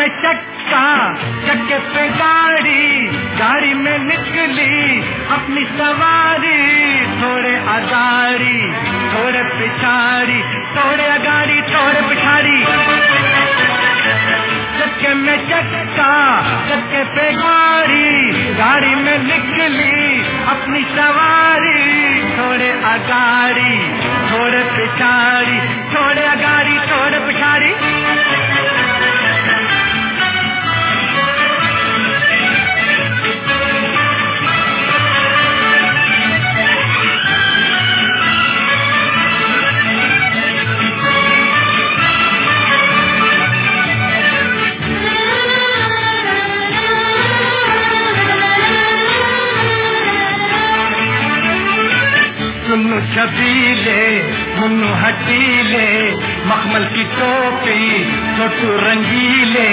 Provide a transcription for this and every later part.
में चक्का, चक्के पे गाड़ी, गाड़ी में निकली अपनी सवारी। थोड़े आगाड़ी थोड़े पिछाड़ी, थोड़े आगाड़ी थोड़े पिछाड़ी। चक्के में चक्का, चक्के पे गाड़ी, गाड़ी में निकली अपनी सवारी। थोड़े आगाड़ी थोड़े पिछाड़ी, थोड़े आगाड़ी थोड़े पिछाड़ी। मुन्नू छबीले मुन्नू हटीले, मखमल की टोपी छोटू रंगीले।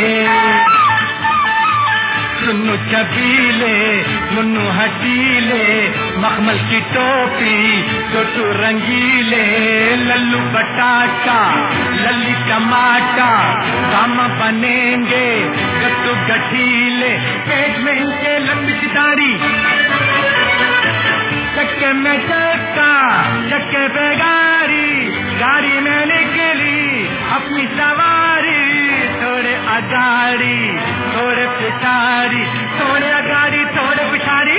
मुन्नू छबीले मुन्नू हटीले, मखमल की टोपी छोटू रंगीले। लल्लू बटाटा लल्ली टमाटर, काम बनेंगे गट्टू गठीले। पेट में इनके लंबी दाढ़ी। चक्के में चक्का, चक्के पे गाड़ी, गाड़ी में निकली अपनी सवारी। थोड़े आगाड़ी थोड़े पिछाड़ी, थोड़े आगाड़ी थोड़े पिछाड़ी।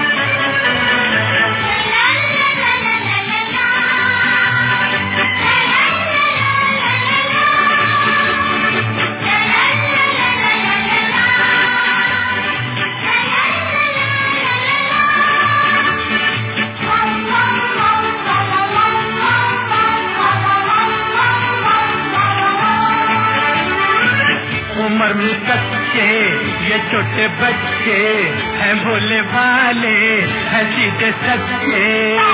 उम्र में कच्चे ये छोटे बच्चे हैं, भोले भाले हैं सीधे सच्चे।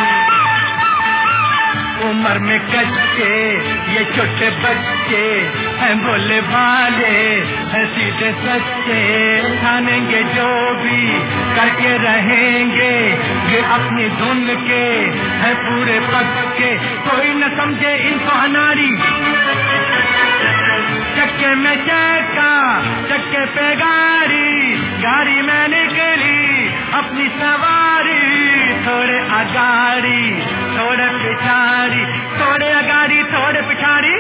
उम्र में कच्चे ये छोटे बच्चे हैं, भोले भाले हैं सीधे सच्चे। ठानेंगे जो भी करके रहेंगे, ये अपनी धुन के हैं पूरे पक्के। कोई न समझे इनको अनाड़ी। चक्के में चक्का, चक्के पे गाड़ी, गाड़ी में निकली अपनी सवारी। थोड़े आगाड़ी थोड़े पिछाड़ी, थोड़े आगाड़ी थोड़े पिछाड़ी।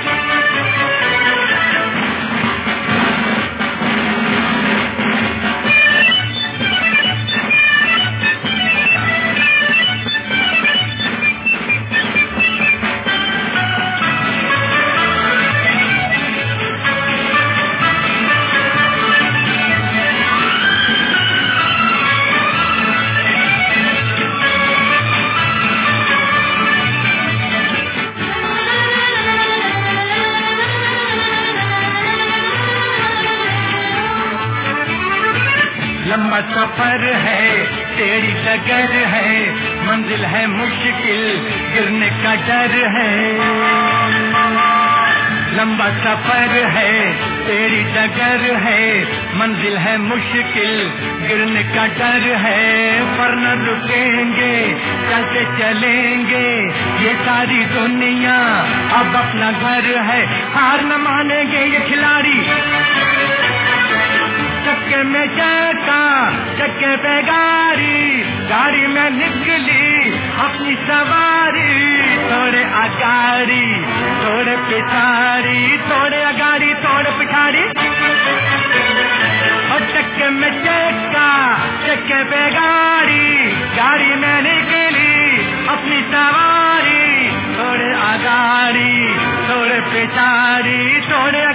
लंबा सफर है तेरी डगर है, मंजिल है मुश्किल गिरने का डर है। लंबा सफर है तेरी डगर है, मंजिल है मुश्किल गिरने का डर है। पर न रुकेंगे चलते चलेंगे, ये सारी दुनिया अब अपना घर है। हार न मानेंगे ये खिलाड़ी। चक्के में चक्का, चक्के पे गाड़ी, गाड़ी में निकली अपनी सवारी। थोड़े आगाड़ी थोड़े पिछाड़ी, थोड़े आगाड़ी थोड़े पिछाड़ी। और चक्के में चक्का, चक्के पे गाड़ी, गाड़ी में निकली अपनी सवारी। थोड़े आगाड़ी थोड़े पिछाड़ी, थोड़े